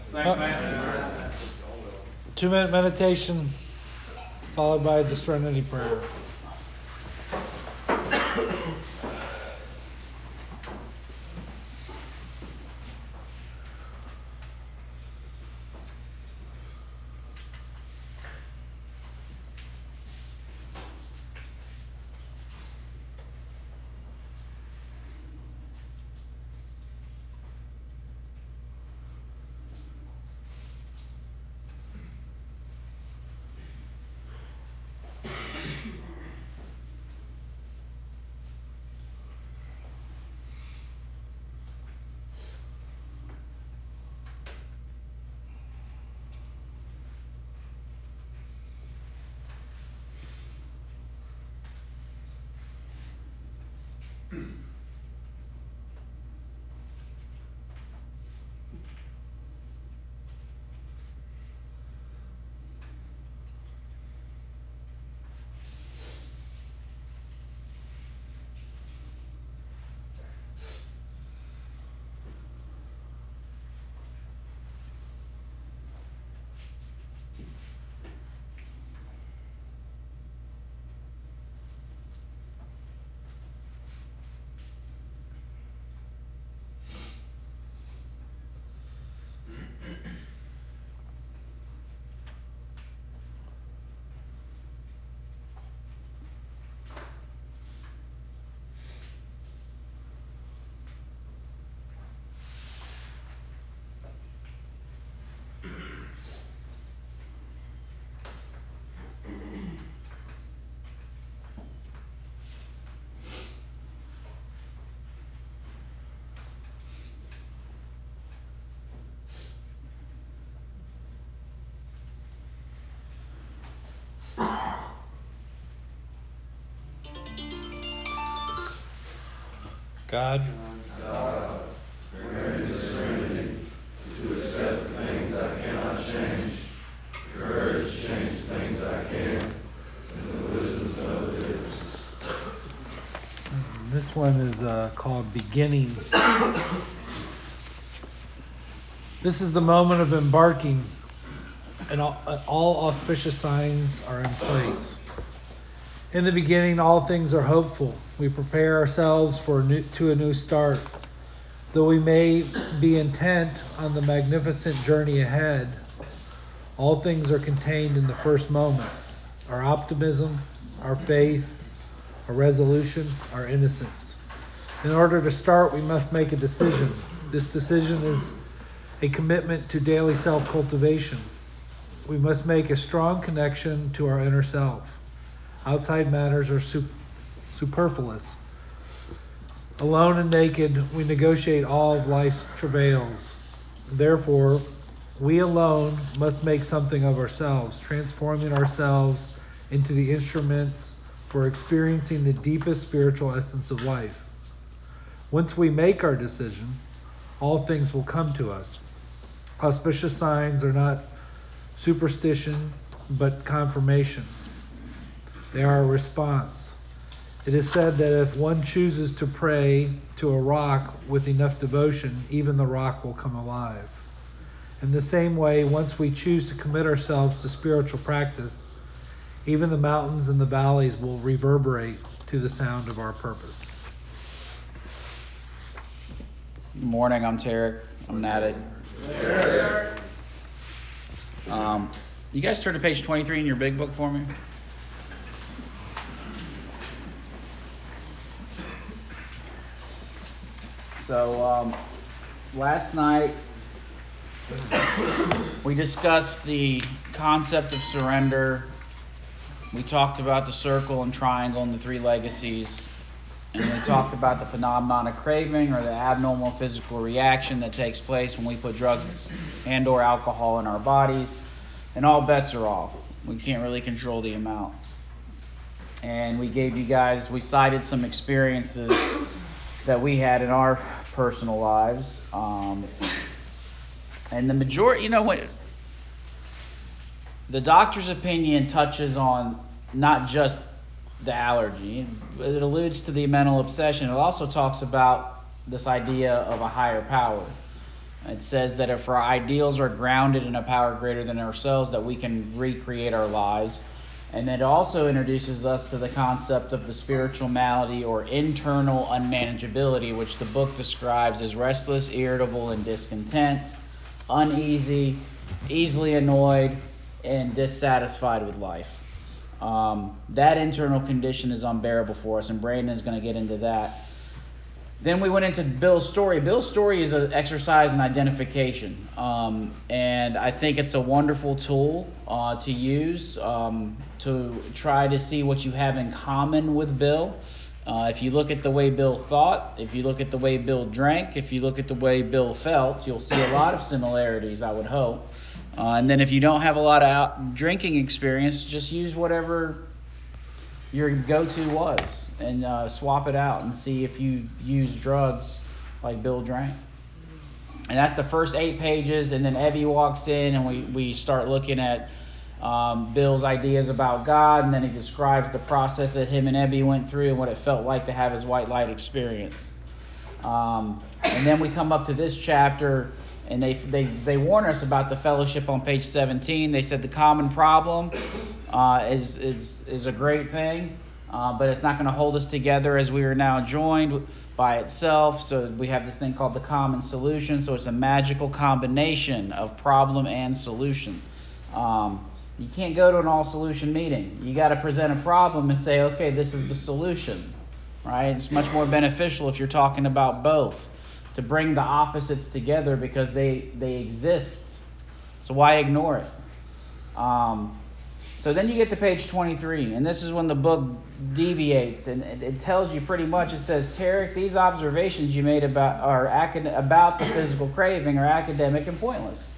2-minute meditation followed by the Serenity Prayer. God, grant me the serenity to accept the things I cannot change, the courage to change the things I can, and the wisdom to know the difference. this one is called Beginning. This is the moment of embarking, and all auspicious signs are in place. In the beginning, all things are hopeful. We prepare ourselves to a new start. Though we may be intent on the magnificent journey ahead, all things are contained in the first moment. Our optimism, our faith, our resolution, our innocence. In order to start, we must make a decision. This decision is a commitment to daily self-cultivation. We must make a strong connection to our inner self. Outside matters are superfluous. Alone and naked, we negotiate all of life's travails. Therefore, we alone must make something of ourselves, transforming ourselves into the instruments for experiencing the deepest spiritual essence of life. Once we make our decision, all things will come to us. Auspicious signs are not superstition, but confirmation. They are a response. It is said that if one chooses to pray to a rock with enough devotion, even the rock will come alive. In the same way, once we choose to commit ourselves to spiritual practice, even the mountains and the valleys will reverberate to the sound of our purpose. Good morning, I'm Tarek. I'm Natty. You guys turn to page 23 in your big book for me? So, last night we discussed the concept of surrender. We talked about the circle and triangle and the three legacies. And we talked about the phenomenon of craving, or the abnormal physical reaction that takes place when we put drugs and or alcohol in our bodies. And all bets are off. We can't really control the amount. And we cited some experiences that we had in our personal lives. And the majority, the doctor's opinion touches on not just the allergy. It alludes to the mental obsession. It also talks about this idea of a higher power. It says that if our ideals are grounded in a power greater than ourselves, that we can recreate our lives. And it also introduces us to the concept of the spiritual malady or internal unmanageability, which the book describes as restless, irritable, and discontent, uneasy, easily annoyed, and dissatisfied with life. That internal condition is unbearable for us, and Brandon's going to get into that. Then we went into Bill's story. Bill's story is an exercise in identification, and I think it's a wonderful tool to use to try to see what you have in common with Bill. If you look at the way Bill thought, if you look at the way Bill drank, if you look at the way Bill felt, you'll see a lot of similarities, I would hope. And then if you don't have a lot of drinking experience, just use whatever your go-to was and swap it out and see if you use drugs like Bill drank. And that's the first 8 pages, and then Evie walks in and we start looking at Bill's ideas about God, and then he describes the process that him and Evie went through and what it felt like to have his white light experience. And then we come up to this chapter, and they warn us about the fellowship on page 17. They said the common problem is a great thing, but it's not going to hold us together as we are now joined by itself. So we have this thing called the common solution. So it's a magical combination of problem and solution. You can't go to an all-solution meeting. You got to present a problem and say, okay, this is the solution, right? It's much more beneficial if you're talking about both, to bring the opposites together because they exist. So why ignore it? So then you get to page 23, and this is when the book deviates, and it tells you pretty much, it says, Tarek, these observations you made about the physical craving are academic and pointless.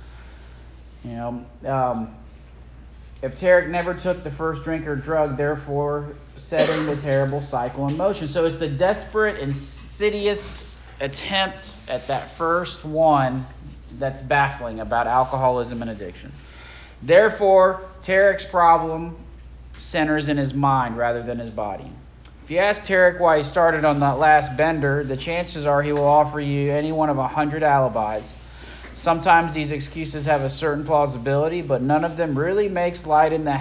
If Tarek never took the first drink or drug, therefore setting the terrible cycle in motion. So it's the desperate, insidious attempt at that first one that's baffling about alcoholism and addiction. Therefore, Tarek's problem centers in his mind rather than his body. If you ask Tarek why he started on that last bender, the chances are he will offer you any one of 100 alibis. Sometimes these excuses have a certain plausibility, but none of them really makes light in the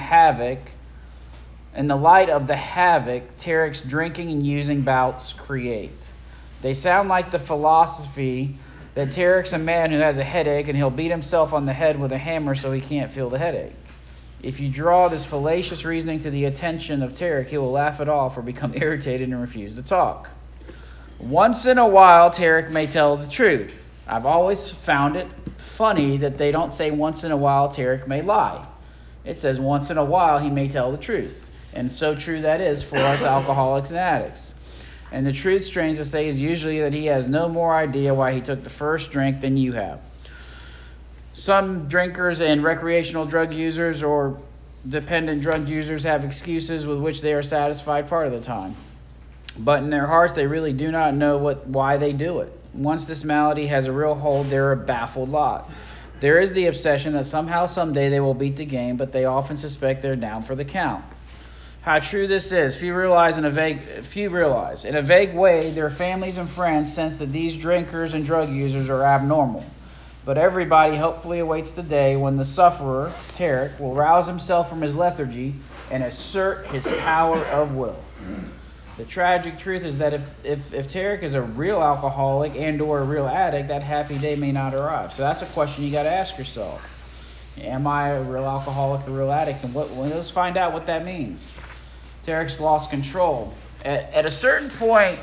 light of the havoc Tarek's drinking and using bouts create. They sound like the philosophy that Tarek's a man who has a headache and he'll beat himself on the head with a hammer so he can't feel the headache. If you draw this fallacious reasoning to the attention of Tarek, he will laugh it off or become irritated and refuse to talk. Once in a while, Tarek may tell the truth. I've always found it funny that they don't say once in a while Tarek may lie. It says once in a while he may tell the truth. And so true that is for us alcoholics and addicts. And the truth, strange to say, is usually that he has no more idea why he took the first drink than you have. Some drinkers and recreational drug users or dependent drug users have excuses with which they are satisfied part of the time. But in their hearts, they really do not know why they do it. Once this malady has a real hold, they're a baffled lot. There is the obsession that somehow, someday they will beat the game, but they often suspect they're down for the count. How true this is, few realize. In a vague way, their families and friends sense that these drinkers and drug users are abnormal. But everybody hopefully awaits the day when the sufferer, Tarek, will rouse himself from his lethargy and assert his power of will. The tragic truth is that if Tarek is a real alcoholic and or a real addict, that happy day may not arrive. So that's a question you got to ask yourself. Am I a real alcoholic, a real addict? And let's find out what that means. Tarek's lost control. At a certain point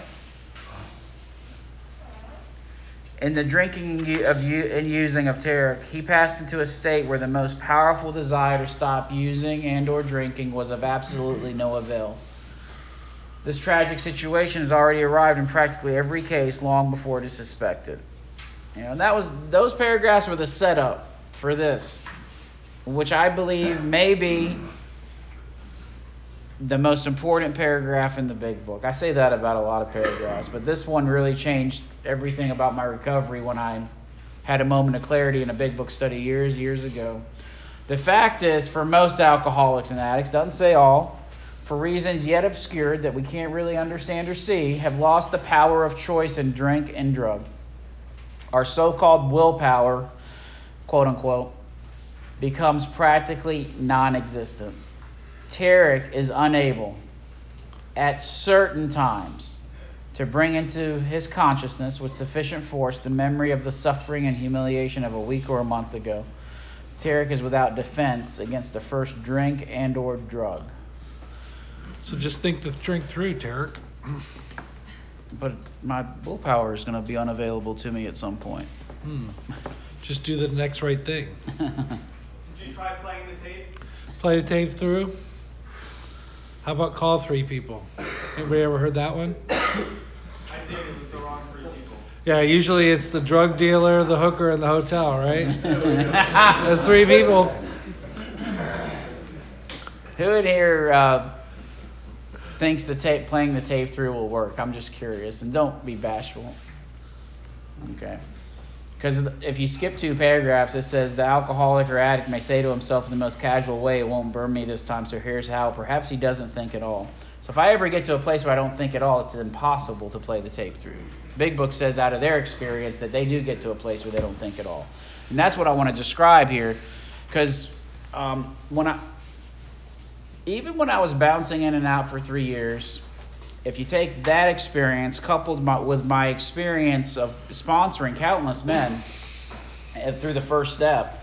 in the drinking and using of Tarek, he passed into a state where the most powerful desire to stop using and or drinking was of absolutely no avail. This tragic situation has already arrived in practically every case long before it is suspected. Those paragraphs were the setup for this, which I believe may be the most important paragraph in the big book. I say that about a lot of paragraphs, but this one really changed everything about my recovery when I had a moment of clarity in a big book study years ago. The fact is, for most alcoholics and addicts, doesn't say all, for reasons yet obscured that we can't really understand or see, have lost the power of choice in drink and drug. our so-called willpower, quote unquote, becomes practically non-existent. Tarek is unable at certain times to bring into his consciousness with sufficient force the memory of the suffering and humiliation of a week or a month ago. Tarek is without defense against the first drink and or drug. So just think the drink through, Tarek. But my willpower is going to be unavailable to me at some point. Just do the next right thing. Did you try playing the tape? Play the tape through. How about call 3 people? Anybody ever heard that one? I did. It was the wrong 3 people. Yeah, usually it's the drug dealer, the hooker, and the hotel, right? That's 3 people. Who in here thinks playing the tape through will work? I'm just curious, and don't be bashful. Okay. Because if you skip 2 paragraphs, it says the alcoholic or addict may say to himself in the most casual way, "It won't burn me this time, so here's how." Perhaps he doesn't think at all. So if I ever get to a place where I don't think at all, it's impossible to play the tape through. Big Book says out of their experience that they do get to a place where they don't think at all. And that's what I want to describe here. Because even when I was bouncing in and out for 3 years, if you take that experience coupled with my experience of sponsoring countless men through the first step,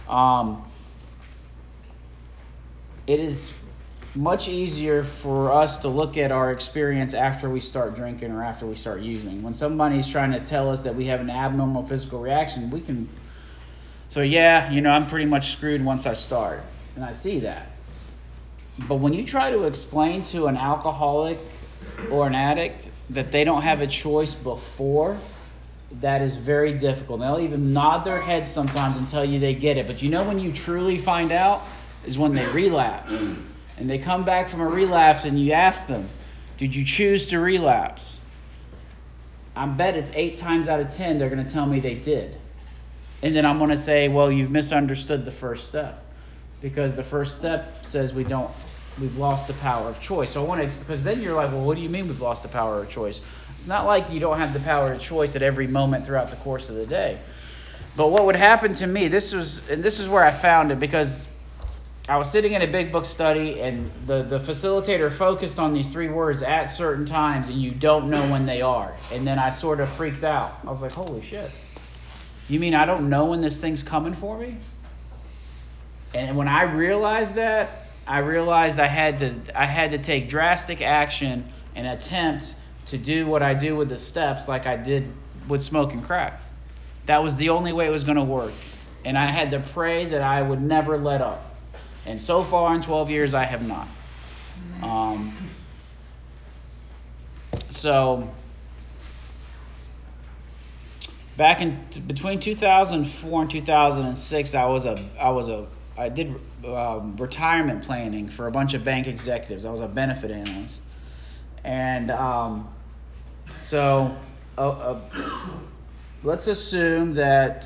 it is much easier for us to look at our experience after we start drinking or after we start using. When somebody's trying to tell us that we have an abnormal physical reaction, we can... So yeah, I'm pretty much screwed once I start. And I see that. But when you try to explain to an alcoholic or an addict that they don't have a choice before, that is very difficult. They'll even nod their heads sometimes and tell you they get it. But when you truly find out is when they relapse. And they come back from a relapse and you ask them, did you choose to relapse? I bet it's 8 times out of 10 they're going to tell me they did. And then I'm going to say, well, you've misunderstood the first step. Because the first step says we've lost the power of choice. So because then you're like, well, what do you mean we've lost the power of choice? It's not like you don't have the power of choice at every moment throughout the course of the day. But what would happen to me, this is where I found it, because I was sitting in a Big Book study and the facilitator focused on these 3 words at certain times and you don't know when they are. And then I sort of freaked out. I was like, holy shit. You mean I don't know when this thing's coming for me? And when I realized that, I realized I had to take drastic action and attempt to do what I do with the steps like I did with smoking crack. That was the only way it was going to work. And I had to pray that I would never let up. And so far in 12 years, I have not. So back between 2004 and 2006, I did retirement planning for a bunch of bank executives. I was a benefit analyst. And let's assume that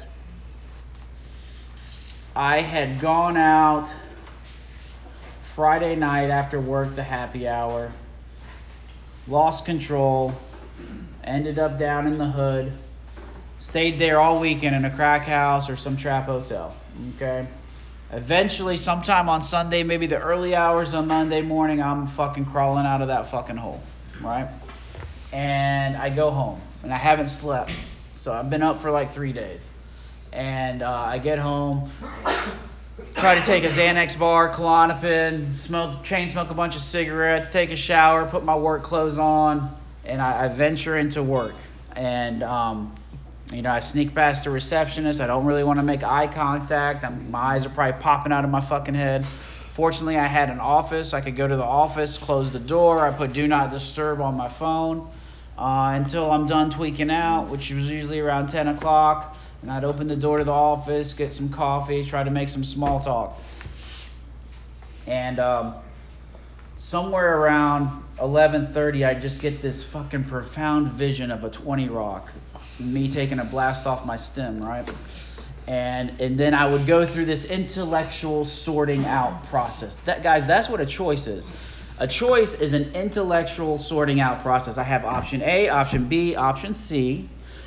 I had gone out Friday night after work to happy hour, lost control, ended up down in the hood, stayed there all weekend in a crack house or some trap hotel. Okay? Eventually, sometime on Sunday, maybe the early hours on Monday morning, I'm fucking crawling out of that fucking hole, right? And I go home, and I haven't slept. So I've been up for like 3 days. And I get home, try to take a Xanax bar, Klonopin, chain smoke a bunch of cigarettes, take a shower, put my work clothes on, and I venture into work. And I sneak past the receptionist. I don't really want to make eye contact. My eyes are probably popping out of my fucking head. Fortunately, I had an office. I could go to the office, close the door. I put Do Not Disturb on my phone until I'm done tweaking out, which was usually around 10 o'clock. And I'd open the door to the office, get some coffee, try to make some small talk. And somewhere around 11:30, I just get this fucking profound vision of a 20 Rock, me taking a blast off my stem, right? And then I would go through this intellectual sorting out process. That's what a choice is. A choice is an intellectual sorting out process. I have option A, option B, option C,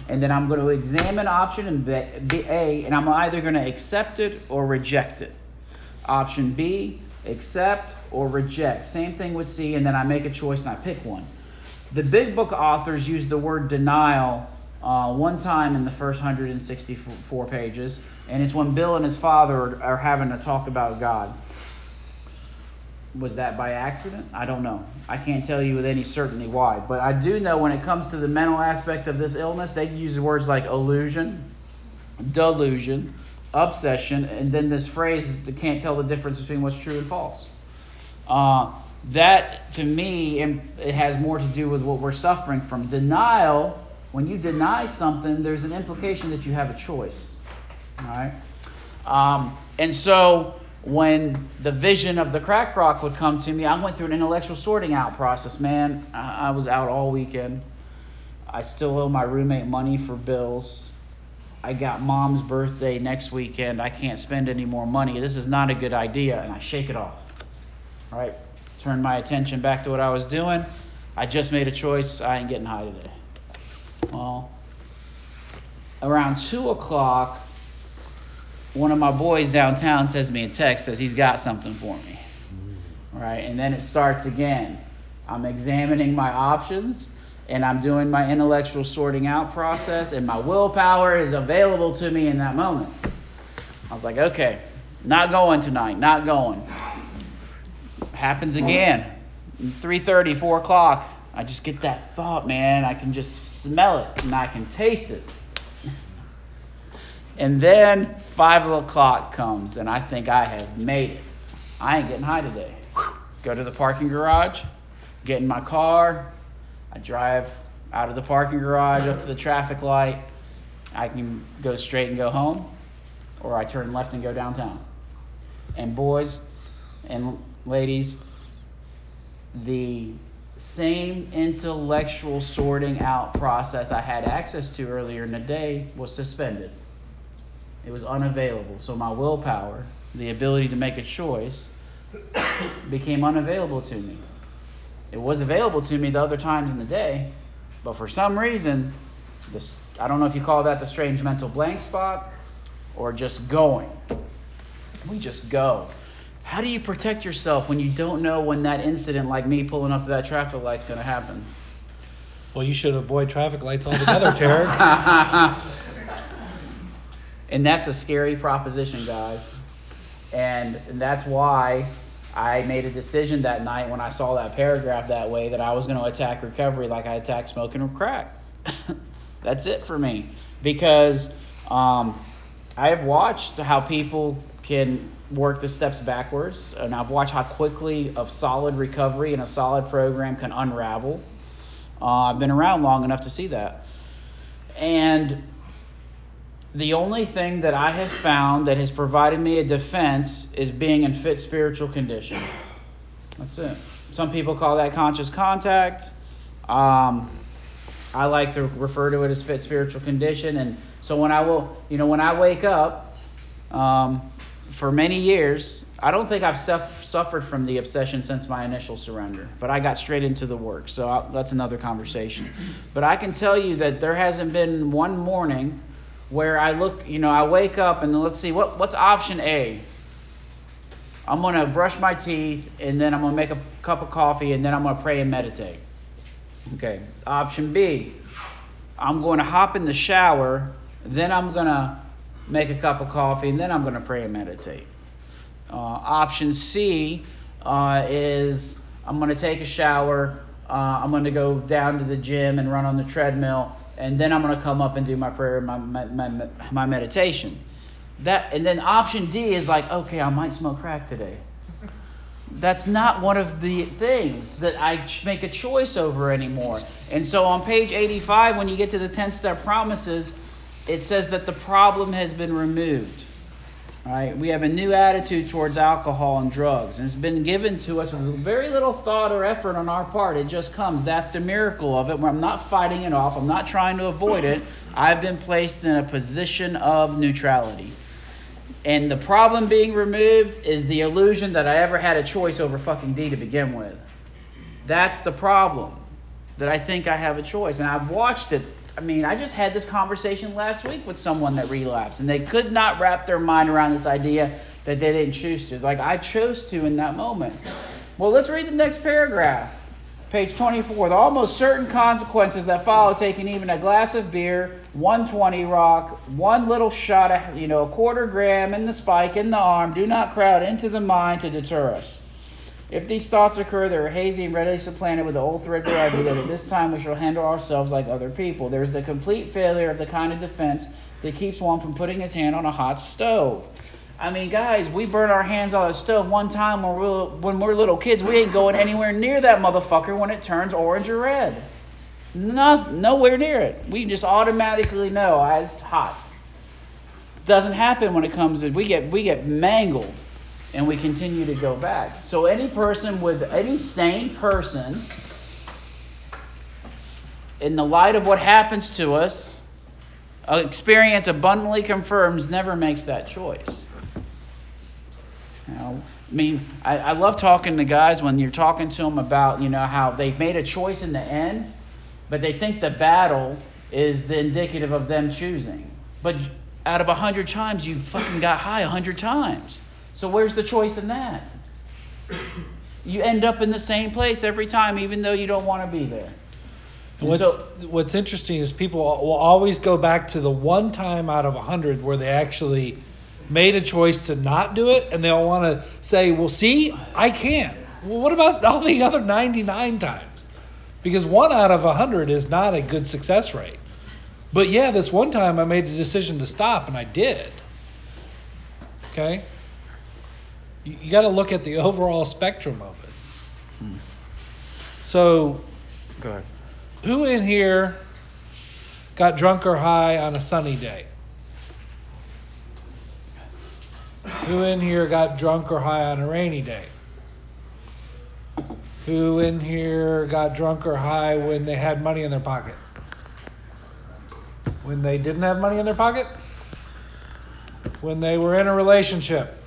and then I'm going to examine option A, and I'm either going to accept it or reject it. Option B, accept or reject. Same thing with C, and then I make a choice and I pick one. The Big Book authors use the word denial one time in the first 164 pages, and it's when Bill and his father are having a talk about God. Was that by accident? I don't know. I can't tell you with any certainty why. But I do know when it comes to the mental aspect of this illness, they use words like illusion, delusion, obsession, and then this phrase that can't tell the difference between what's true and false. That, to me, it has more to do with what we're suffering from. Denial, when you deny something, there's an implication that you have a choice. All right? And so when the vision of the crack rock would come to me, I went through an intellectual sorting out process, man. I was out all weekend. I still owe my roommate money for bills. I got mom's birthday next weekend. I can't spend any more money. This is not a good idea. And I shake it off. All right? Turn my attention back to what I was doing. I just made a choice. I ain't getting high today. Well, around 2 o'clock, one of my boys downtown sends me a text, says he's got something for me. All right? And then it starts again. I'm examining my options, and I'm doing my intellectual sorting out process, and my willpower is available to me in that moment. I was like, okay, not going tonight, not going. Happens again. 3:30, 4 o'clock, I just get that thought, man. I can just smell it, and I can taste it. And then 5 o'clock comes, and I think I have made it. I ain't getting high today. Go to the parking garage, get in my car. I drive out of the parking garage up to the traffic light. I can go straight and go home, or I turn left and go downtown. And boys and ladies, the same intellectual sorting out process I had access to earlier in the day was suspended. It was unavailable. So my willpower, the ability to make a choice, became unavailable to me. It was available to me the other times in the day, but for some reason, I don't know if you call that the strange mental blank spot or just going. We just go. How do you protect yourself when you don't know when that incident, like me pulling up to that traffic light, is going to happen? Well, you should avoid traffic lights altogether, Tarek. And that's a scary proposition, guys. And that's why I made a decision that night when I saw that paragraph that way that I was going to attack recovery like I attacked smoking or crack. That's it for me. Because I have watched how people can work the steps backwards, and I've watched how quickly a solid recovery and a solid program can unravel. I've been around long enough to see that. And the only thing that I have found that has provided me a defense is being in fit spiritual condition. That's it. Some people call that conscious contact. I like to refer to it as fit spiritual condition. And so when I wake up, for many years, I don't think I've suffered from the obsession since my initial surrender, but I got straight into the work, so that's another conversation. But I can tell you that there hasn't been one morning where I wake up and let's see, what's option A? I'm going to brush my teeth, and then I'm going to make a cup of coffee, and then I'm going to pray and meditate. Okay. Option B, I'm going to hop in the shower, then I'm going to make a cup of coffee, and then I'm going to pray and meditate. Option C is I'm going to take a shower, I'm going to go down to the gym and run on the treadmill, and then I'm going to come up and do my prayer and my meditation. And then option D is like, okay, I might smoke crack today. That's not one of the things that I make a choice over anymore. And so on page 85, when you get to the 10-step promises, it says that the problem has been removed. All right? We have a new attitude towards alcohol and drugs. And it's been given to us with very little thought or effort on our part. It just comes. That's the miracle of it. Where I'm not fighting it off. I'm not trying to avoid it. I've been placed in a position of neutrality. And the problem being removed is the illusion that I ever had a choice over fucking D to begin with. That's the problem. That I think I have a choice. And I've watched it I just had this conversation last week with someone that relapsed, and they could not wrap their mind around this idea that they didn't choose to. Like, I chose to in that moment. Well, let's read the next paragraph. Page 24. The almost certain consequences that follow taking even a glass of beer, 120 rock, one little shot of, a quarter gram in the spike in the arm, do not crowd into the mind to deter us. If these thoughts occur, they are hazy and readily supplanted with the old threadbare idea that this time we shall handle ourselves like other people. There is the complete failure of the kind of defense that keeps one from putting his hand on a hot stove. Guys, we burn our hands on a stove one time when we're little kids. We ain't going anywhere near that motherfucker when it turns orange or red. Nowhere near it. We just automatically know it's hot. Doesn't happen when it comes to we get mangled, and we continue to go back. So any sane person, in the light of what happens to us, experience abundantly confirms never makes that choice. I love talking to guys when you're talking to them about, how they've made a choice in the end, but they think the battle is the indicative of them choosing. But out of 100 times, you fucking got high 100 times. So where's the choice in that? You end up in the same place every time, even though you don't want to be there. And what's interesting is people will always go back to the one time out of 100 where they actually made a choice to not do it, and they'll want to say, well, see, I can't. Well, what about all the other 99 times? Because 1 out of 100 is not a good success rate. But yeah, this one time I made the decision to stop, and I did. Okay? You got to look at the overall spectrum of it. So, go ahead. Who in here got drunk or high on a sunny day? Who in here got drunk or high on a rainy day? Who in here got drunk or high when they had money in their pocket? When they didn't have money in their pocket? When they were in a relationship?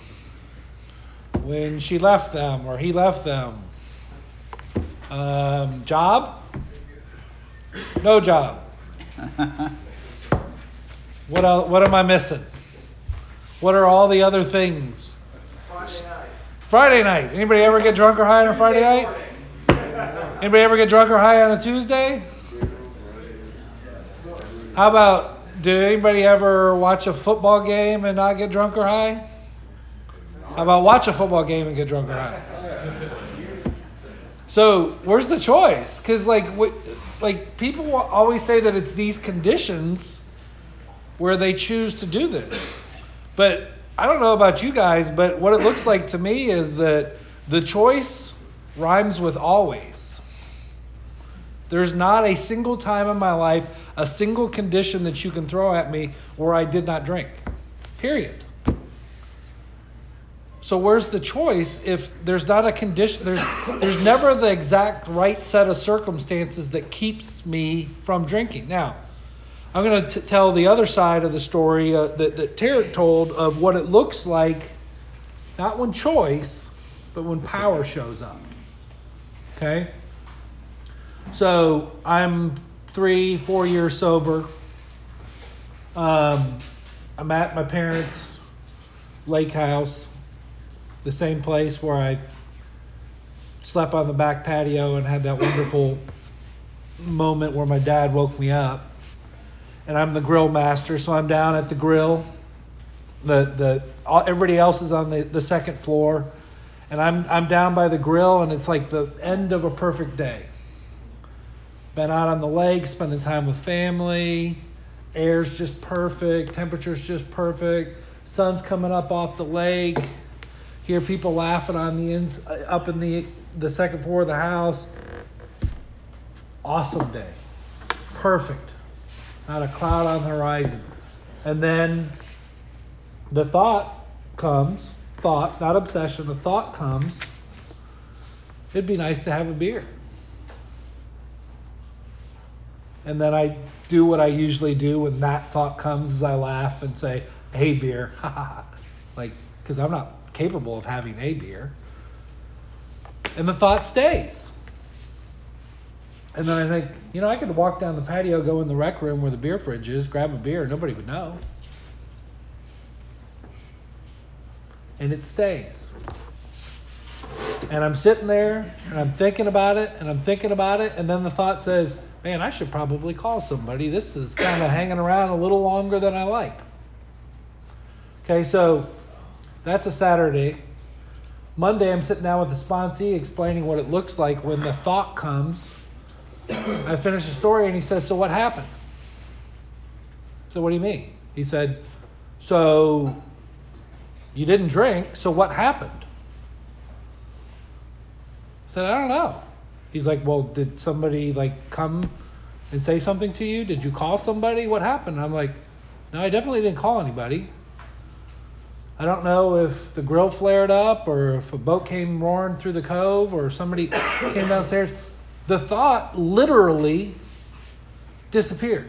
When she left them or he left them? Job? No job. What am I missing? What are all the other things? Friday night. Anybody ever get drunk or high on a Friday night? Anybody ever get drunk or high on a Tuesday? How about, did anybody ever watch a football game and not get drunk or high? How about watch a football game and get drunk or high? So where's the choice? Because people always say that it's these conditions where they choose to do this. But I don't know about you guys, but what it looks like to me is that the choice rhymes with always. There's not a single time in my life, a single condition that you can throw at me where I did not drink. Period. So where's the choice if there's not a condition? There's never the exact right set of circumstances that keeps me from drinking. Now, I'm going to tell the other side of the story that Tarek told of what it looks like, not when choice, but when power shows up. Okay? So I'm 3-4 years sober. I'm at my parents' lake house, the same place where I slept on the back patio and had that wonderful moment where my dad woke me up. And I'm the grill master, so I'm down at the grill. Everybody else is on the second floor, and I'm down by the grill, and it's like the end of a perfect day. Been out on the lake, spending time with family. Air's just perfect, temperature's just perfect. Sun's coming up off the lake. Hear people laughing on up in the second floor of the house. Awesome day, perfect. Not a cloud on the horizon. And then the thought, not obsession, the thought comes, it'd be nice to have a beer. And then I do what I usually do when that thought comes, is I laugh and say, hey, beer. Because I'm not capable of having a beer. And the thought stays. And then I think, I could walk down the patio, go in the rec room where the beer fridge is, grab a beer, nobody would know. And it stays. And I'm sitting there, and I'm thinking about it, and then the thought says, man, I should probably call somebody. This is kind of hanging around a little longer than I like. Okay, so that's a Saturday. Monday, I'm sitting down with the sponsee explaining what it looks like when the thought comes. I finish the story, and he says, so what happened? So what do you mean? He said, so you didn't drink, so what happened? I said, I don't know. He's like, well, did somebody come and say something to you? Did you call somebody? What happened? I'm like, no, I definitely didn't call anybody. I don't know if the grill flared up or if a boat came roaring through the cove or somebody came downstairs. The thought literally disappeared.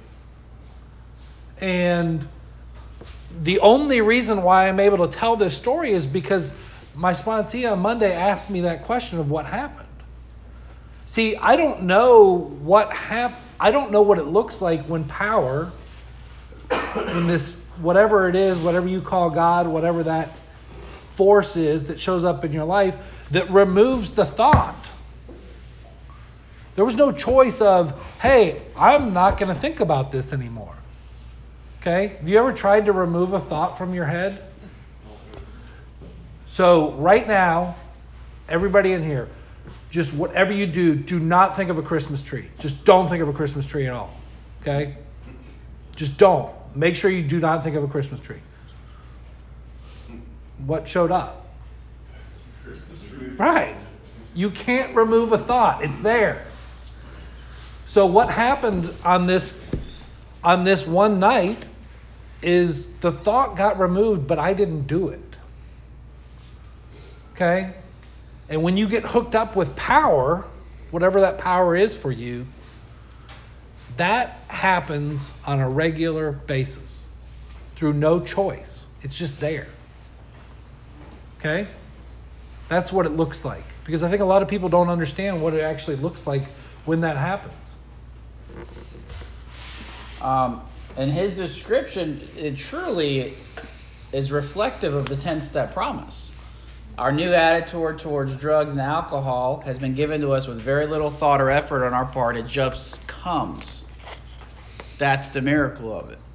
And the only reason why I'm able to tell this story is because my sponsee on Monday asked me that question of what happened. See, I don't know what I don't know what it looks like when power in this, whatever it is, whatever you call God, whatever that force is that shows up in your life, that removes the thought. There was no choice of, hey, I'm not going to think about this anymore. Okay? Have you ever tried to remove a thought from your head? So right now, everybody in here, just whatever you do, do not think of a Christmas tree. Just don't think of a Christmas tree at all. Okay? Just don't. Make sure you do not think of a Christmas tree. What showed up? Christmas tree. Right. You can't remove a thought. It's there. So what happened on this one night is the thought got removed, but I didn't do it. Okay? And when you get hooked up with power, whatever that power is for you, that happens on a regular basis through no choice. It's just there. Okay? That's what it looks like. Because I think a lot of people don't understand what it actually looks like when that happens. And his description, it truly is reflective of the 10-step promise. Our new attitude towards drugs and alcohol has been given to us with very little thought or effort on our part. It just comes. That's the miracle of it.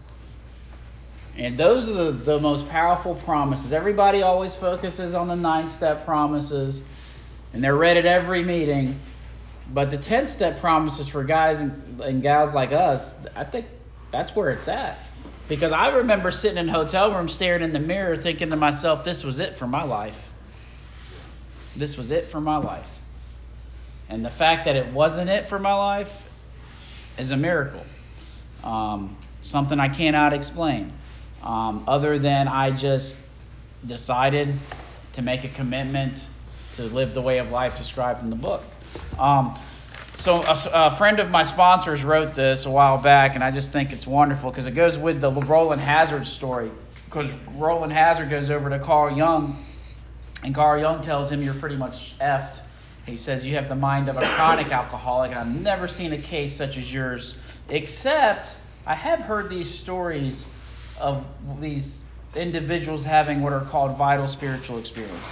And those are the most powerful promises. Everybody always focuses on the 9-step promises, and they're read at every meeting. But the 10-step promises for guys and gals like us, I think that's where it's at. Because I remember sitting in a hotel room staring in the mirror thinking to myself, this was it for my life. This was it for my life. And the fact that it wasn't it for my life is a miracle. Something I cannot explain. Other than I just decided to make a commitment to live the way of life described in the book. So a friend of my sponsors wrote this a while back, and I just think it's wonderful because it goes with the Roland Hazard story. Because Roland Hazard goes over to Carl Jung, and Carl Jung tells him, you're pretty much effed. He says, you have the mind of a chronic alcoholic, and I've never seen a case such as yours, except I have heard these stories of these individuals having what are called vital spiritual experiences.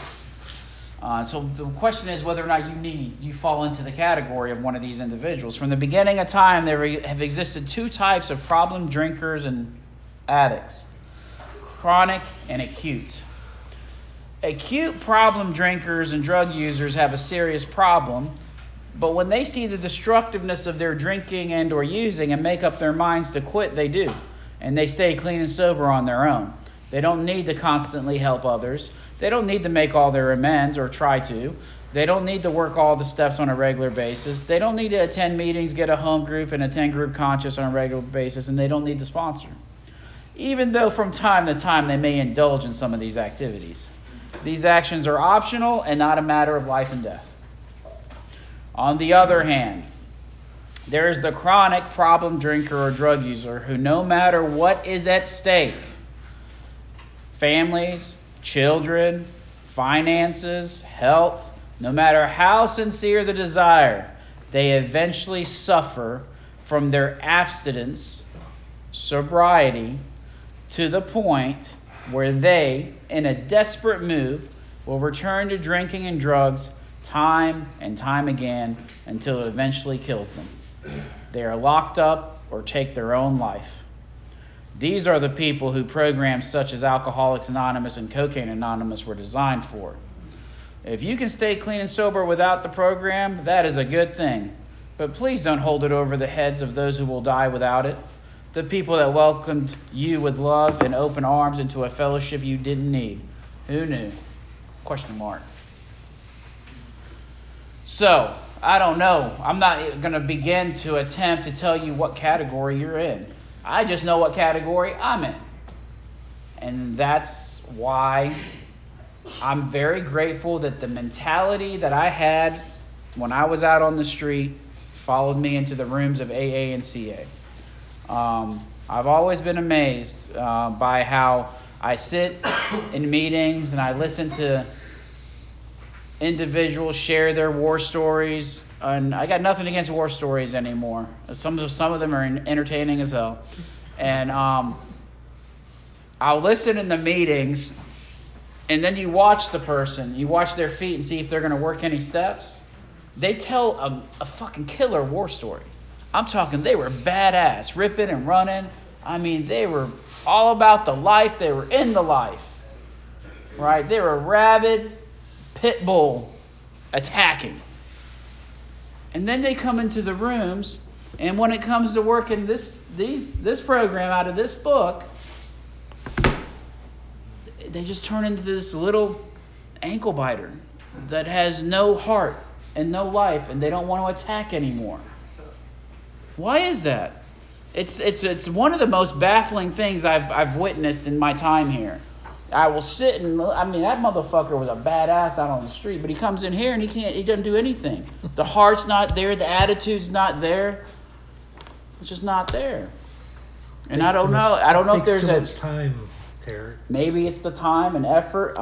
So the question is whether or not you fall into the category of one of these individuals. From the beginning of time, there have existed two types of problem drinkers and addicts: chronic and acute. Acute problem drinkers and drug users have a serious problem, but when they see the destructiveness of their drinking and or using and make up their minds to quit, they do. And they stay clean and sober on their own. They don't need to constantly help others. They don't need to make all their amends or try to. They don't need to work all the steps on a regular basis. They don't need to attend meetings, get a home group, and attend group conscious on a regular basis. And they don't need to sponsor. Even though from time to time they may indulge in some of these activities. These actions are optional and not a matter of life and death. On the other hand, there is the chronic problem drinker or drug user who, no matter what is at stake, families, children, finances, health, no matter how sincere the desire, they eventually suffer from their abstinence, sobriety, to the point where they, in a desperate move, will return to drinking and drugs time and time again until it eventually kills them. They are locked up or take their own life. These are the people who programs such as Alcoholics Anonymous and Cocaine Anonymous were designed for. If you can stay clean and sober without the program, that is a good thing. But please don't hold it over the heads of those who will die without it. The people that welcomed you with love and open arms into a fellowship you didn't need. Who knew? ? So, I don't know. I'm not going to begin to attempt to tell you what category you're in. I just know what category I'm in. And that's why I'm very grateful that the mentality that I had when I was out on the street followed me into the rooms of AA and CA. I've always been amazed by how I sit in meetings and I listen to individuals share their war stories. And I got nothing against war stories anymore. Some of them are entertaining as hell. And I'll listen in the meetings, and then you watch the person. You watch their feet and see if they're going to work any steps. They tell a fucking killer war story. I'm talking they were badass, ripping and running. I mean, they were all about the life. They were in the life. Right? They were rabid pit bull attacking. And then they come into the rooms, and when it comes to working this program out of this book, they just turn into this little ankle biter that has no heart and no life, and they don't want to attack anymore. Why is that? It's one of the most baffling things I've witnessed in my time here. I will sit and, I mean, that motherfucker was a badass out on the street, but he comes in here and he doesn't do anything. The heart's not there, the attitude's not there. It's just not there. And I don't know if there's too much time, Terry. Maybe it's the time and effort.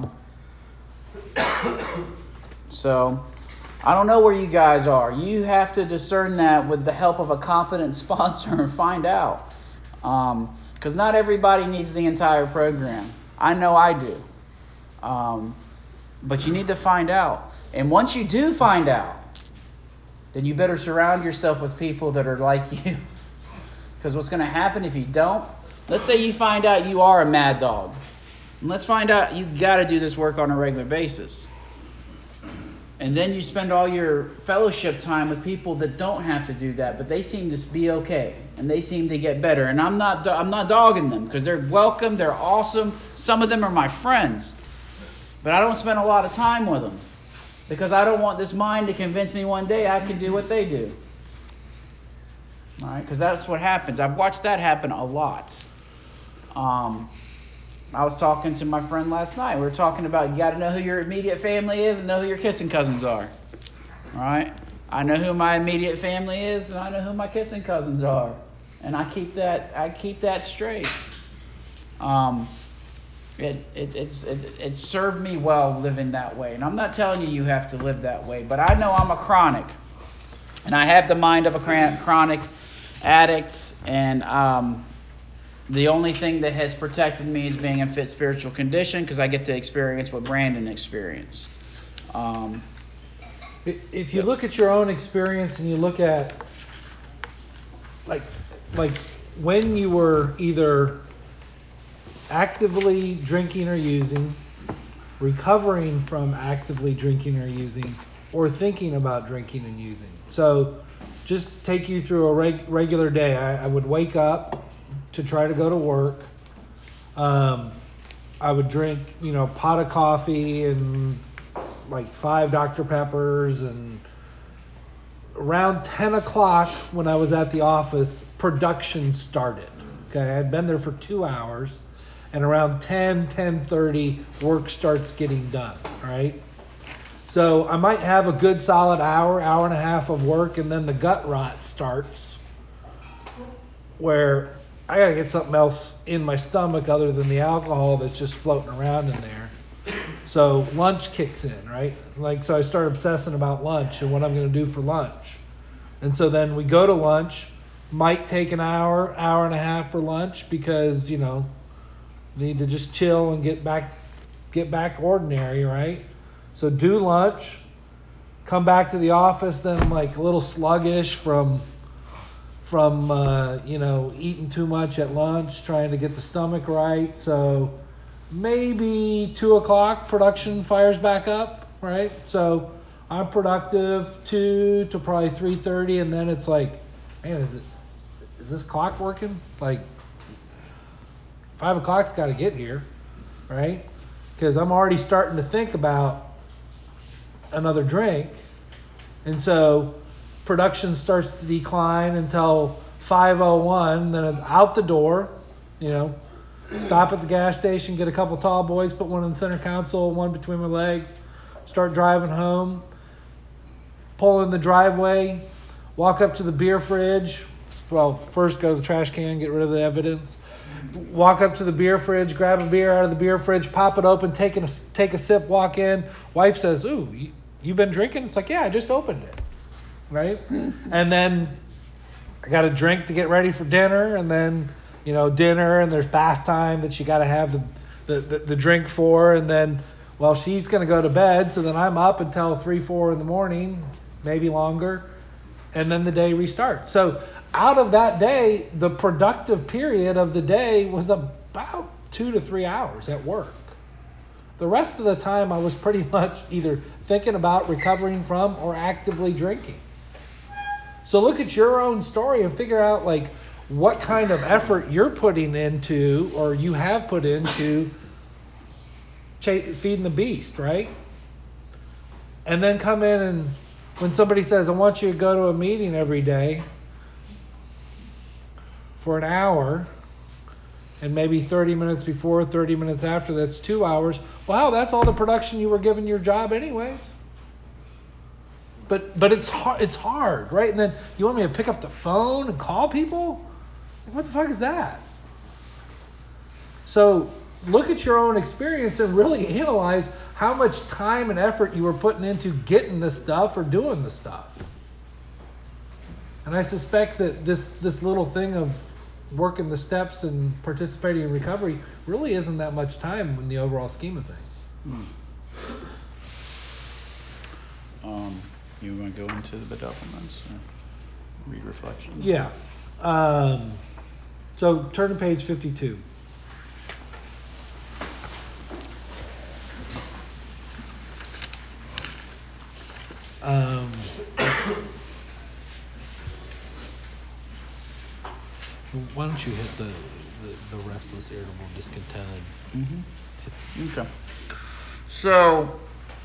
So I don't know where you guys are. You have to discern that with the help of a competent sponsor and find out. Because not everybody needs the entire program. I know I do. But you need to find out. And once you do find out, then you better surround yourself with people that are like you. Because what's going to happen if you don't? Let's say you find out you are a mad dog. And let's find out you got to do this work on a regular basis. And then you spend all your fellowship time with people that don't have to do that, but they seem to be okay, and they seem to get better. And I'm not dogging them, because they're welcome, they're awesome. Some of them are my friends, but I don't spend a lot of time with them, because I don't want this mind to convince me one day I can do what they do. All right, because that's what happens. I've watched that happen a lot. I was talking to my friend last night. We were talking about you got to know who your immediate family is and know who your kissing cousins are. All right? I know who my immediate family is and I know who my kissing cousins are. And I keep that straight. It served me well living that way. And I'm not telling you have to live that way, but I know I'm a chronic. And I have the mind of a chronic addict, and the only thing that has protected me is being in fit spiritual condition, because I get to experience what Brandon experienced. If you look at your own experience and you look at like when you were either actively drinking or using, recovering from actively drinking or using, or thinking about drinking and using. So just take you through a regular day. I would wake up to try to go to work. I would drink, a pot of coffee and like 5 Dr. Peppers, and around 10 o'clock when I was at the office, production started. Okay, I had been there for 2 hours, and around 10:30, work starts getting done, right? So I might have a good solid hour and a half of work, and then the gut rot starts, where I gotta get something else in my stomach other than the alcohol that's just floating around in there. So lunch kicks in, right? So I start obsessing about lunch and what I'm gonna do for lunch. And so then we go to lunch, might take an hour, hour and a half for lunch because, need to just chill and get back ordinary, right? So do lunch, come back to the office, then I'm like a little sluggish from eating too much at lunch, trying to get the stomach right. So maybe 2 o'clock production fires back up, right? So I'm productive 2 to probably 3:30, and then it's like, man, is this clock working? Like 5 o'clock's got to get here, right? Because I'm already starting to think about another drink, and so production starts to decline until 5:01. Then it's out the door, stop at the gas station, get a couple tall boys, put one in the center console, one between my legs, start driving home, pull in the driveway, walk up to the beer fridge. Well, first go to the trash can, get rid of the evidence. Walk up to the beer fridge, grab a beer out of the beer fridge, pop it open, take a sip, walk in. Wife says, "Ooh, you been drinking?" It's like, "Yeah, I just opened it." Right? And then I got a drink to get ready for dinner, and then, dinner, and there's bath time that you got to have the drink for, and then, well, she's going to go to bed, so then I'm up until 3, 4 in the morning, maybe longer, and then the day restarts. So out of that day, the productive period of the day was about 2 to 3 hours at work. The rest of the time I was pretty much either thinking about recovering from or actively drinking. So look at your own story and figure out what kind of effort you're putting into, or you have put into feeding the beast, right? And then come in, and when somebody says, "I want you to go to a meeting every day for an hour, and maybe 30 minutes before, 30 minutes after, that's 2 hours." Wow, that's all the production you were given your job anyways. But it's hard, right? And then you want me to pick up the phone and call people? What the fuck is that? So look at your own experience and really analyze how much time and effort you were putting into getting the stuff or doing the stuff. And I suspect that this little thing of working the steps and participating in recovery really isn't that much time in the overall scheme of things. You want to go into the bedevilments or read reflections? Yeah. So turn to page 52. Why don't you hit the restless, irritable, discontented? Mm-hmm. Okay. So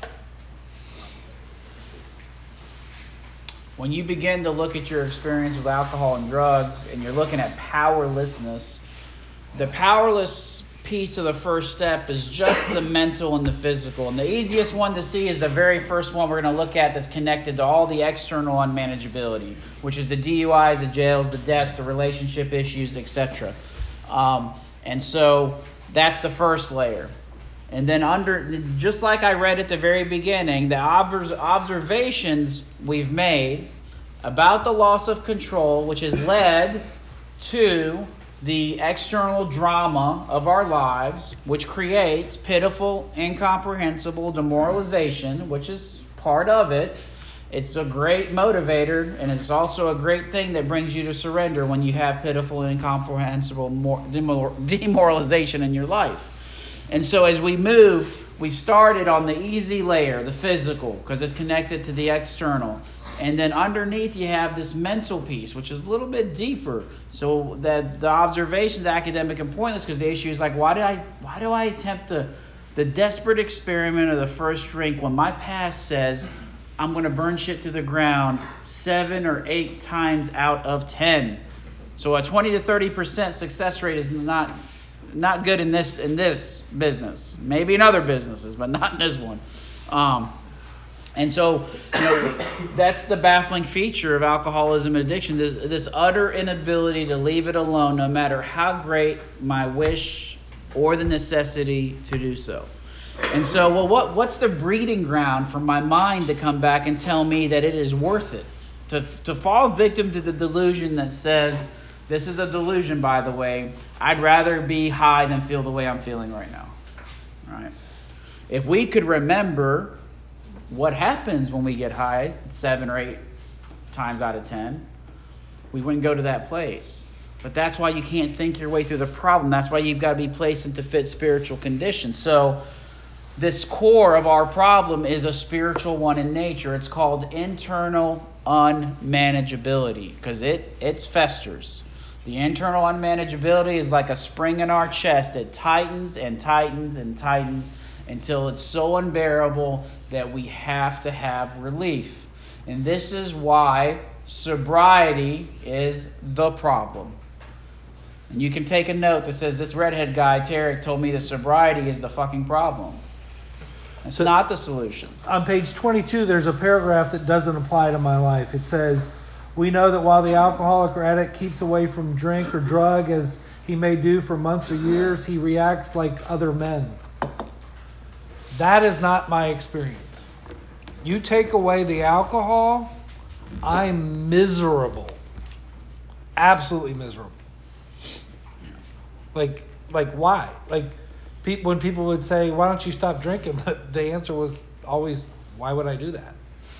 when you begin to look at your experience with alcohol and drugs, and you're looking at powerlessness, the powerless piece of the first step is just the mental and the physical. And the easiest one to see is the very first one we're going to look at that's connected to all the external unmanageability, which is the DUIs, the jails, the deaths, the relationship issues, etc. And so that's the first layer. And then just like I read at the very beginning, the observations we've made about the loss of control, which has led to the external drama of our lives, which creates pitiful, incomprehensible demoralization, which is part of it. It's a great motivator, and it's also a great thing that brings you to surrender when you have pitiful and incomprehensible demoralization in your life. And so as we move, we started on the easy layer, the physical, because it's connected to the external. And then underneath you have this mental piece, which is a little bit deeper. So that the observation's academic and pointless, because the issue is why do I attempt the desperate experiment of the first drink when my past says I'm going to burn shit to the ground 7 or 8 times out of 10. So a 20 to 30% success rate is not good in this business. Maybe in other businesses, but not in this one. And so, that's the baffling feature of alcoholism and addiction, this utter inability to leave it alone, no matter how great my wish or the necessity to do so. And so, what's the breeding ground for my mind to come back and tell me that it is worth it To fall victim to the delusion that says, this is a delusion, by the way, I'd rather be high than feel the way I'm feeling right now. Right? If we could remember what happens when we get high 7 or 8 times out of 10, we wouldn't go to that place. But that's why you can't think your way through the problem. That's why you've got to be placed into fit spiritual conditions. So this core of our problem is a spiritual one in nature. It's called internal unmanageability because it festers. The internal unmanageability is like a spring in our chest that tightens and tightens and tightens until it's so unbearable that we have to have relief. And this is why sobriety is the problem. And you can take a note that says, this redhead guy, Tarek, told me that sobriety is the fucking problem. It's not the solution. On page 22, there's a paragraph that doesn't apply to my life. It says, we know that while the alcoholic or addict keeps away from drink or drug as he may do for months or years, he reacts like other men. That is not my experience. You take away the alcohol, I'm miserable. Absolutely miserable. Like why? When people would say, why don't you stop drinking? The answer was always, why would I do that?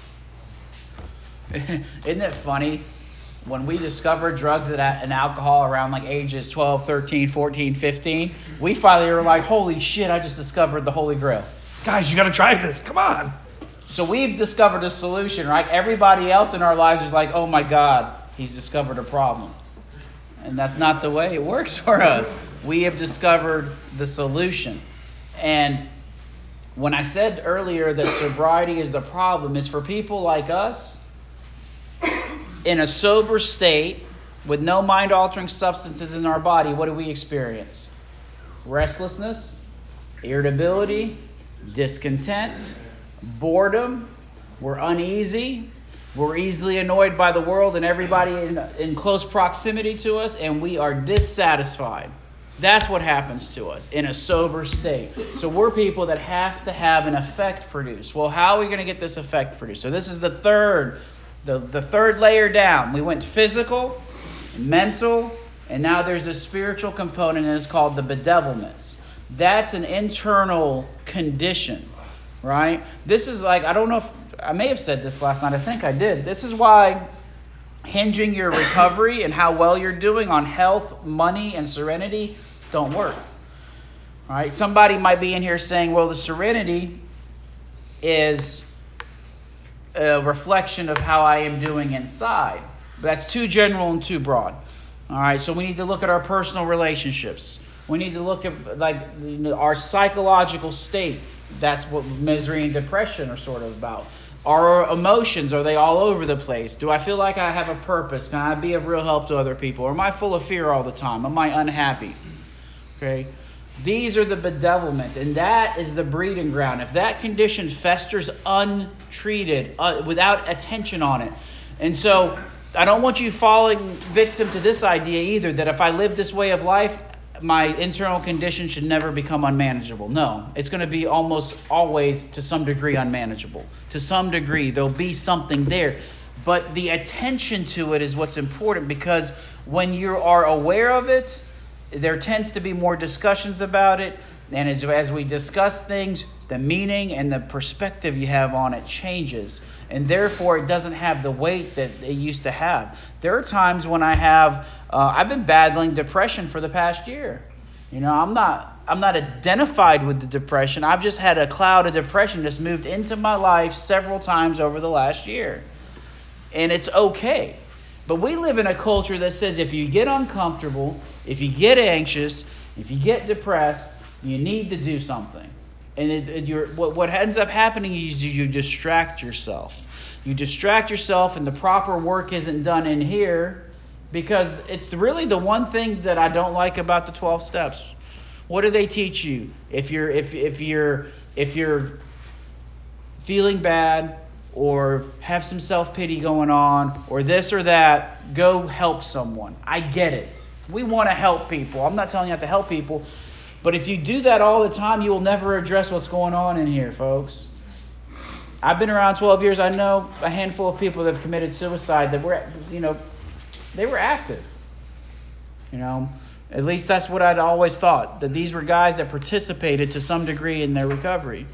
Isn't it funny? When we discovered drugs and alcohol around like ages 12, 13, 14, 15, we finally were like, holy shit, I just discovered the Holy Grail. Guys, you got to try this. Come on. So we've discovered a solution, right? Everybody else in our lives is like, oh my God, he's discovered a problem. And that's not the way it works for us. We have discovered the solution. And when I said earlier that sobriety is the problem, is for people like us in a sober state with no mind-altering substances in our body, what do we experience? Restlessness, irritability, discontent, boredom. We're uneasy. We're easily annoyed by the world and everybody in close proximity to us, and we are dissatisfied. That's what happens to us in a sober state. So we're people that have to have an effect produced. Well, how are we going to get this effect produced? So this is the third layer down. We went physical, mental, and now there's a spiritual component, and it's called the bedevilments. That's an internal condition, right? This is like, I don't know if I may have said this last night. I think I did. This is why hinging your recovery and how well you're doing on health, money, and serenity don't work. All right. Somebody might be in here saying, well, the serenity is a reflection of how I am doing inside. But that's too general and too broad. All right. So we need to look at our personal relationships. We need to look at our psychological state. That's what misery and depression are sort of about. Our emotions, are they all over the place? Do I feel like I have a purpose? Can I be of real help to other people? Or am I full of fear all the time? Am I unhappy? Okay. These are the bedevilments, and that is the breeding ground. If that condition festers untreated, without attention on it. And so I don't want you falling victim to this idea either, that if I live this way of life, my internal condition should never become unmanageable. No, it's going to be almost always to some degree unmanageable. To some degree, there'll be something there. But the attention to it is what's important, because when you are aware of it, there tends to be more discussions about it. And as we discuss things, the meaning and the perspective you have on it changes. And therefore, it doesn't have the weight that it used to have. There are times when I've been battling depression for the past year. I'm not identified with the depression. I've just had a cloud of depression just moved into my life several times over the last year. And it's okay. But we live in a culture that says if you get uncomfortable, if you get anxious, if you get depressed, you need to do something. And what ends up happening is you distract yourself. You distract yourself, and the proper work isn't done in here, because it's really the one thing that I don't like about the 12 steps. What do they teach you? If you're feeling bad, or have some self-pity going on, or this or that, go help someone. I get it. We want to help people. I'm not telling you have to help people. But if you do that all the time, you will never address what's going on in here, folks. I've been around 12 years. I know a handful of people that have committed suicide that were, they were active. At least that's what I'd always thought, that these were guys that participated to some degree in their recovery.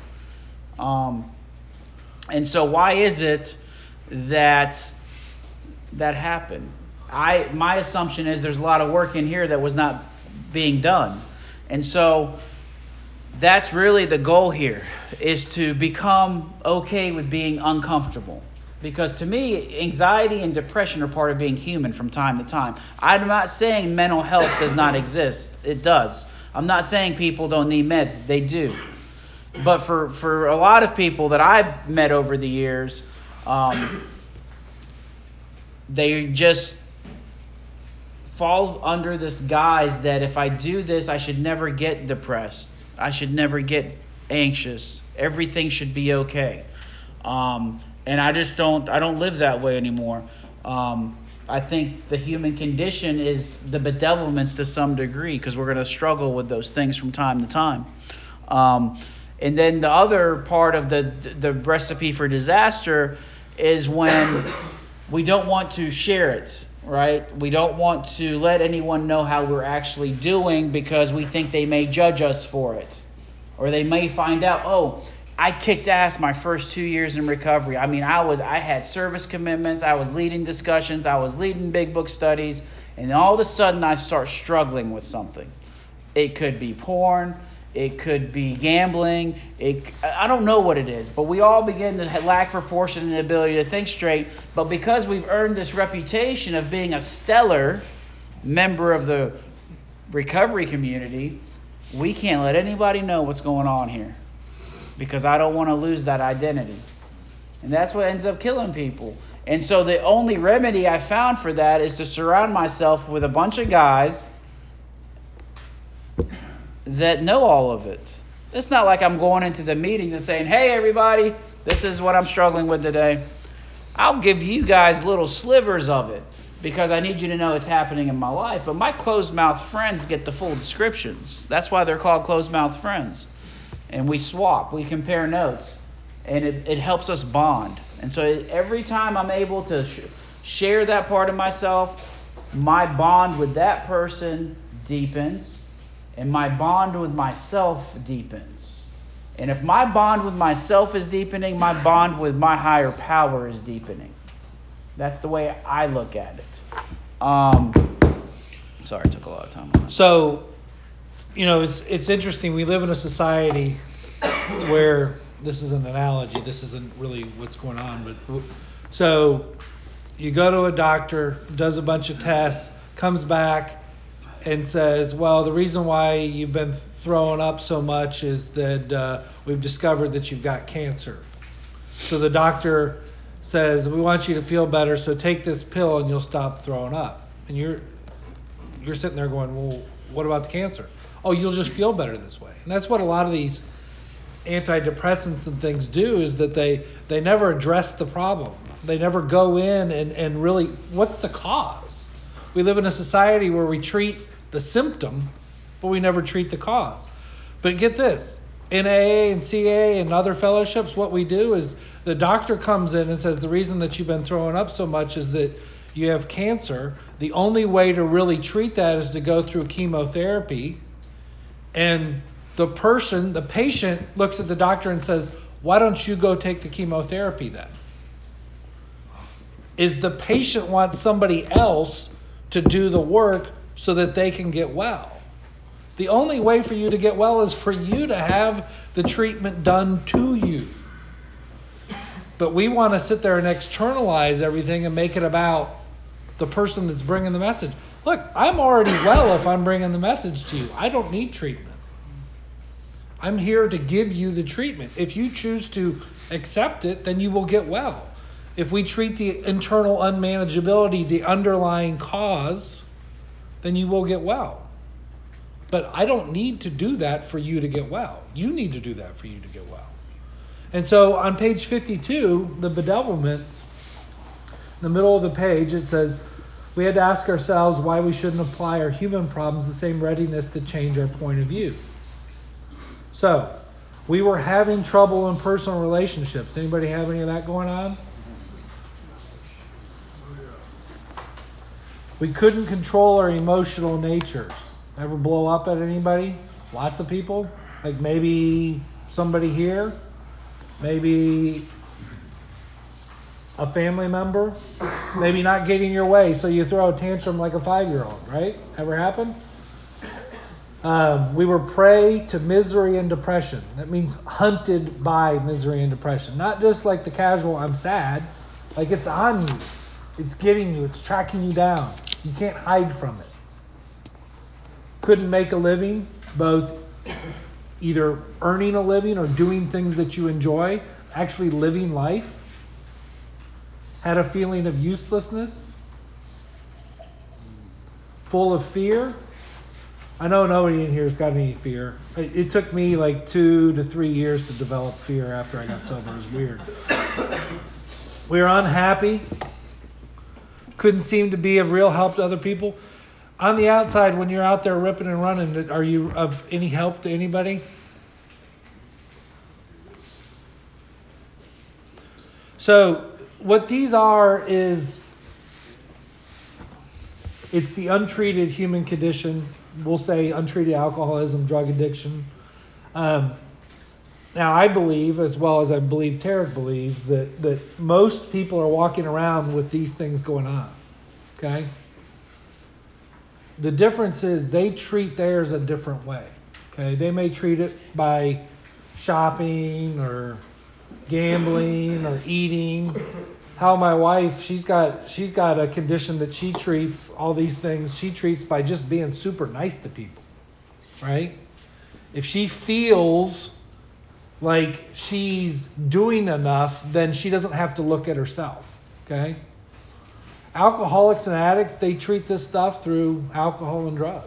And so why is it that happened? My assumption is there's a lot of work in here that was not being done. And so that's really the goal here, is to become okay with being uncomfortable. Because to me, anxiety and depression are part of being human from time to time. I'm not saying mental health does not exist. It does. I'm not saying people don't need meds. They do. But for a lot of people that I've met over the years, they just fall under this guise that if I do this, I should never get depressed. I should never get anxious. Everything should be okay. And I don't live that way anymore. I think the human condition is the bedevilments to some degree, because we're going to struggle with those things from time to time. And then the other part of the recipe for disaster is when we don't want to share it, right? We don't want to let anyone know how we're actually doing because we think they may judge us for it. Or they may find out, oh, I kicked ass my first 2 years in recovery. I mean, I had service commitments, I was leading discussions, I was leading big book studies, and all of a sudden I start struggling with something. It could be porn, it could be gambling, I don't know what it is, but we all begin to lack proportion and the ability to think straight. But because we've earned this reputation of being a stellar member of the recovery community, we can't let anybody know what's going on here, because I don't want to lose that identity. And that's what ends up killing people. And so the only remedy I found for that is to surround myself with a bunch of guys that know all of it. It's not like I'm going into the meetings and saying, hey, everybody, this is what I'm struggling with today. I'll give you guys little slivers of it because I need you to know it's happening in my life. But my closed-mouth friends get the full descriptions. That's why they're called closed-mouth friends. And we swap, we compare notes, and it helps us bond. And so every time I'm able to share that part of myself, my bond with that person deepens, and my bond with myself deepens. And if my bond with myself is deepening, my bond with my higher power is deepening. That's the way I look at it. Sorry, I took a lot of time on that. So, it's interesting. We live in a society where, this is an analogy, this isn't really what's going on, but so you go to a doctor, does a bunch of tests, comes back and says, well, the reason why you've been throwing up so much is that we've discovered that you've got cancer. So the doctor says, we want you to feel better, so take this pill and you'll stop throwing up. And you're sitting there going, well, what about the cancer? Oh, you'll just feel better this way. And that's what a lot of these antidepressants and things do, is that they never address the problem. They never go in and really, what's the cause? We live in a society where we treat the symptom, but we never treat the cause. But get this, in AA and CA and other fellowships, what we do is the doctor comes in and says, the reason that you've been throwing up so much is that you have cancer. The only way to really treat that is to go through chemotherapy. And the patient looks at the doctor and says, why don't you go take the chemotherapy then? Is the patient wants somebody else to do the work so that they can get well. The only way for you to get well is for you to have the treatment done to you. But we want to sit there and externalize everything and make it about the person that's bringing the message. Look, I'm already well if I'm bringing the message to you. I don't need treatment. I'm here to give you the treatment. If you choose to accept it, then you will get well. If we treat the internal unmanageability, the underlying cause, then you will get well. But I don't need to do that for you to get well. You need to do that for you to get well. And so on page 52, the bedevilments, in the middle of the page, it says, we had to ask ourselves why we shouldn't apply our human problems the same readiness to change our point of view. So, We were having trouble in personal relationships. Anybody have any of that going on? We couldn't control our emotional natures. Ever blow up at anybody? Lots of people? Like maybe somebody here? Maybe a family member? Maybe not getting your way, so you throw a tantrum like a 5-year-old, right? Ever happen? We were prey to misery and depression. That means hunted by misery and depression. Not just like the casual, I'm sad. Like it's on you. It's getting you. It's tracking you down. You can't hide from it. Couldn't make a living, both either earning a living or doing things that you enjoy, actually living life. Had a feeling of uselessness. Full of fear. I know nobody in here has got any fear. It took me like 2 to 3 years to develop fear after I got sober. It was weird. We were unhappy. Couldn't seem to be of real help to other people. On the outside, when you're out there ripping and running, are you of any help to anybody? So what these are is, it's the untreated human condition. We'll say untreated alcoholism, drug addiction. Now I believe, as well as I believe Tarek believes, that most people are walking around with these things going on. Okay? The difference is they treat theirs a different way. Okay? They may treat it by shopping or gambling or eating. How my wife, she's got a condition that she treats all these things. She treats by just being super nice to people, right? If she feels like she's doing enough, then she doesn't have to look at herself, okay? Alcoholics and addicts, they treat this stuff through alcohol and drugs.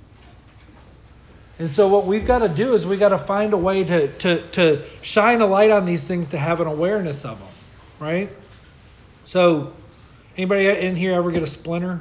And so what we've got to do is we've got to find a way to shine a light on these things, to have an awareness of them, right? So, anybody in here ever get a splinter?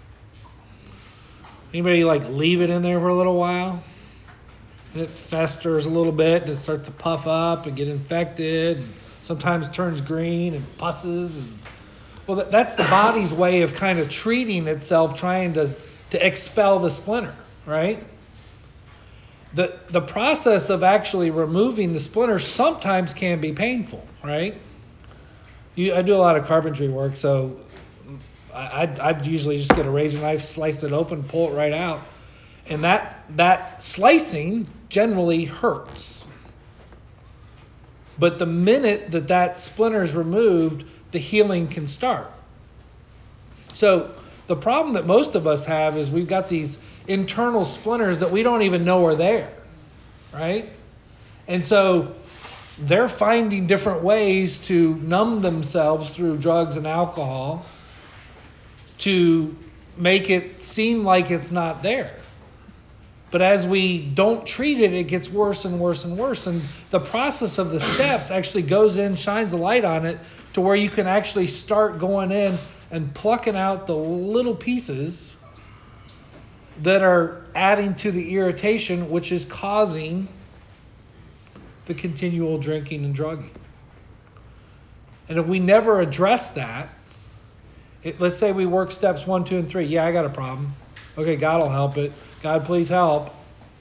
Anybody like leave it in there for a little while? And it festers a little bit and it starts to puff up and get infected. And sometimes turns green and pusses. Well, that's the body's way of kind of treating itself, trying to expel the splinter, right? The process of actually removing the splinter sometimes can be painful, right? I do a lot of carpentry work, so I'd usually just get a razor knife, slice it open, pull it right out. And that slicing generally hurts. But the minute that splinter is removed, the healing can start. So the problem that most of us have is we've got these internal splinters that we don't even know are there, right? And so they're finding different ways to numb themselves through drugs and alcohol to make it seem like it's not there. But as we don't treat it, it gets worse and worse and worse. And the process of the steps actually goes in, shines a light on it to where you can actually start going in and plucking out the little pieces that are adding to the irritation, which is causing the continual drinking and drugging. And if we never address that, let's say we work steps 1, 2, and 3. Yeah, I got a problem. Okay, God will help it. God, please help.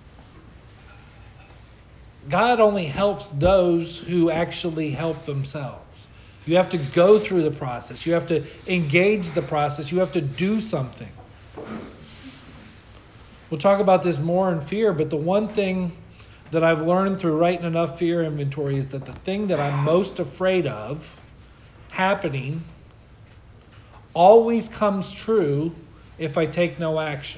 God only helps those who actually help themselves. You have to go through the process. You have to engage the process. You have to do something. We'll talk about this more in fear, but the one thing that I've learned through writing enough fear inventory is that the thing that I'm most afraid of happening always comes true if I take no action.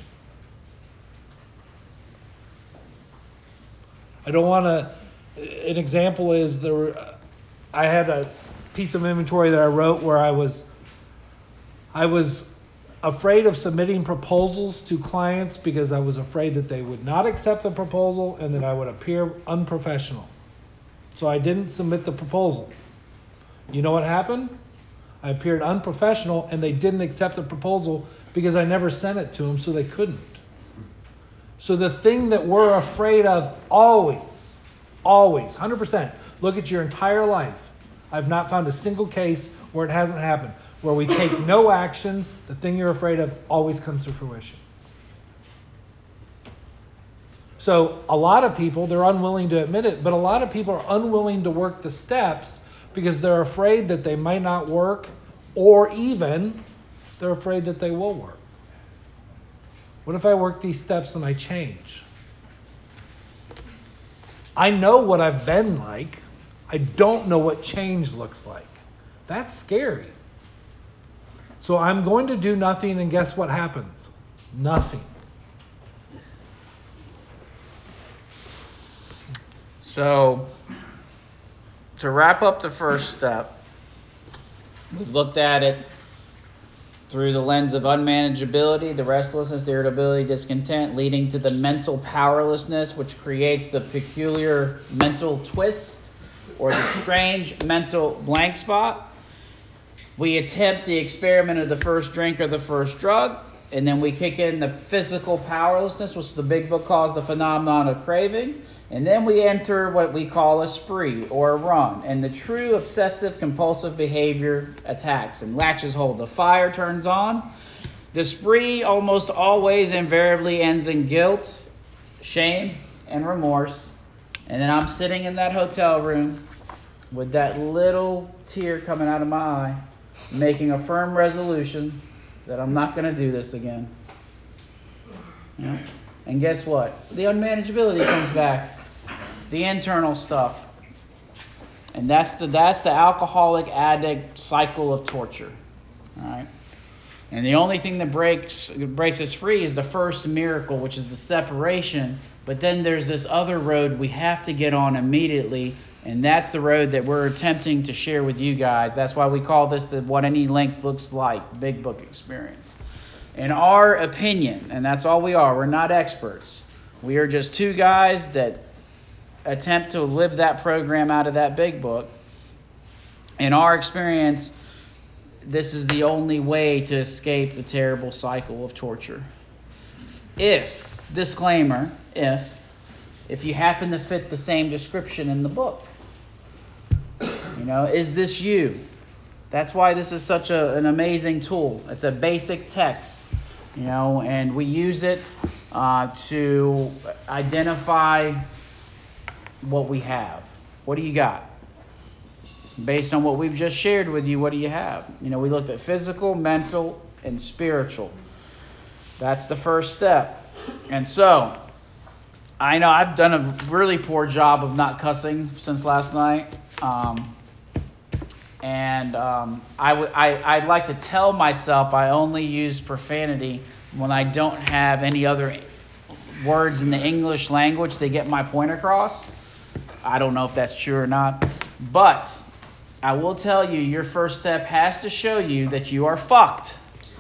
I don't want to. An example is I had a piece of inventory that I wrote where I was afraid of submitting proposals to clients because I was afraid that they would not accept the proposal and that I would appear unprofessional. So I didn't submit the proposal. You know what happened? I appeared unprofessional and they didn't accept the proposal because I never sent it to them, so they couldn't. So the thing that we're afraid of always Always, 100%. Look at your entire life. I've not found a single case where it hasn't happened. Where we take no action, the thing you're afraid of always comes to fruition. So a lot of people, they're unwilling to admit it, but a lot of people are unwilling to work the steps because they're afraid that they might not work, or even they're afraid that they will work. What if I work these steps and I change? I know what I've been like. I don't know what change looks like. That's scary. So I'm going to do nothing, and guess what happens? Nothing. So, to wrap up the first step, we've looked at it through the lens of unmanageability, the restlessness, the irritability, discontent, leading to the mental powerlessness, which creates the peculiar mental twist or the strange mental blank spot. We attempt the experiment of the first drink or the first drug, and then we kick in the physical powerlessness, which the big book calls the phenomenon of craving. And then we enter what we call a spree or a run. And the true obsessive compulsive behavior attacks and latches hold. The fire turns on. The spree almost always invariably ends in guilt, shame, and remorse. And then I'm sitting in that hotel room with that little tear coming out of my eye, making a firm resolution that I'm not going to do this again. Yeah. And guess what? The unmanageability comes back. The internal stuff. And that's the alcoholic addict cycle of torture. All right? And the only thing that breaks us free is the first miracle, which is the separation. But then there's this other road we have to get on immediately, and that's the road that we're attempting to share with you guys. That's why we call this the What Any Length Looks Like Big Book Experience. In our opinion, and that's all we are, we're not experts. We are just two guys that attempt to live that program out of that big book. In our experience, this is the only way to escape the terrible cycle of torture. If, disclaimer, if you happen to fit the same description in the book. Is this you? That's why this is such an amazing tool. It's a basic text, and we use it to identify what we have. What do you got? Based on what we've just shared with you, what do you have? We looked at physical, mental, and spiritual. That's the first step. And so, I know I've done a really poor job of not cussing since last night. I'd like to tell myself I only use profanity when I don't have any other words in the English language to get my point across. I don't know if that's true or not. But I will tell you, your first step has to show you that you are fucked.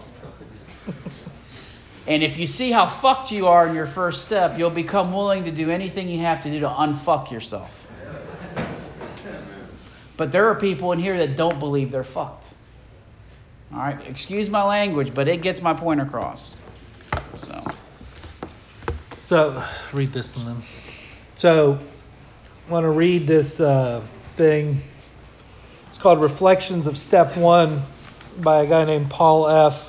And if you see how fucked you are in your first step, you'll become willing to do anything you have to do to unfuck yourself. But there are people in here that don't believe they're fucked. All right, excuse my language, but it gets my point across. So read this one then. So I want to read this thing. It's called Reflections of Step 1 by a guy named Paul F.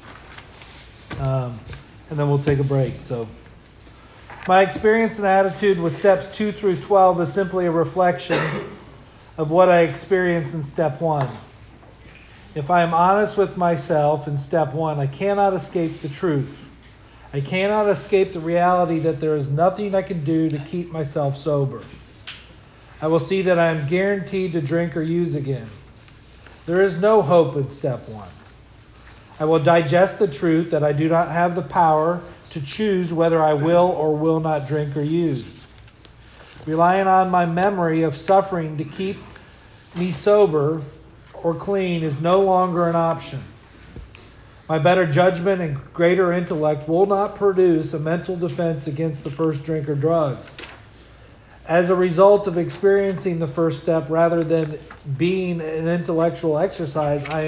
And then we'll take a break. So, my experience and attitude with steps 2 through 12 is simply a reflection of what I experienced in step 1. If I am honest with myself in step 1, I cannot escape the truth. I cannot escape the reality that there is nothing I can do to keep myself sober. I will see that I am guaranteed to drink or use again. There is no hope in step 1. I will digest the truth that I do not have the power to choose whether I will or will not drink or use. Relying on my memory of suffering to keep me sober or clean is no longer an option. My better judgment and greater intellect will not produce a mental defense against the first drink or drug. As a result of experiencing the first step rather than being an intellectual exercise, I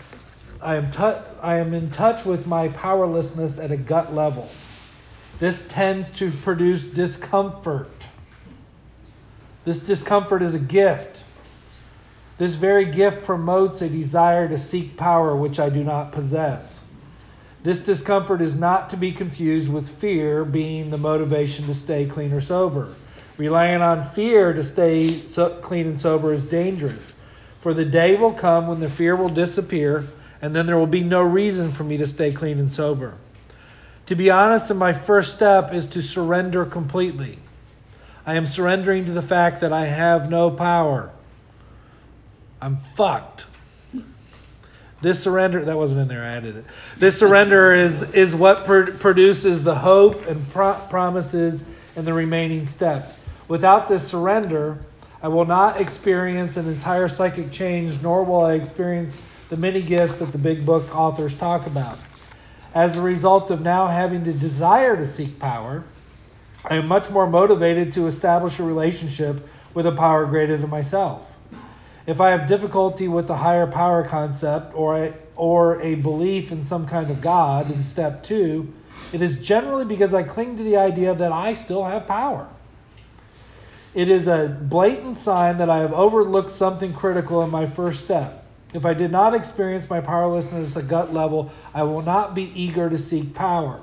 am in touch with my powerlessness at a gut level. This tends to produce discomfort. This discomfort is a gift. This very gift promotes a desire to seek power which I do not possess. This discomfort is not to be confused with fear being the motivation to stay clean or sober. Relying on fear to stay clean and sober is dangerous. For the day will come when the fear will disappear, and then there will be no reason for me to stay clean and sober. To be honest, my first step is to surrender completely. I am surrendering to the fact that I have no power. I'm fucked. This surrender, that wasn't in there, I added it. This surrender is what produces the hope and promises in the remaining steps. Without this surrender, I will not experience an entire psychic change, nor will I experience the many gifts that the big book authors talk about. As a result of now having the desire to seek power, I am much more motivated to establish a relationship with a power greater than myself. If I have difficulty with the higher power concept or a belief in some kind of God in step 2, it is generally because I cling to the idea that I still have power. It is a blatant sign that I have overlooked something critical in my first step. If I did not experience my powerlessness at gut level, I will not be eager to seek power.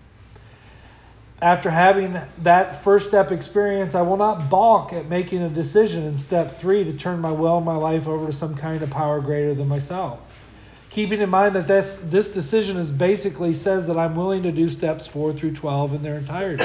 After having that first step experience, I will not balk at making a decision in step 3 to turn my will and my life over to some kind of power greater than myself. Keeping in mind that this decision is basically says that I'm willing to do steps 4 through 12 in their entirety.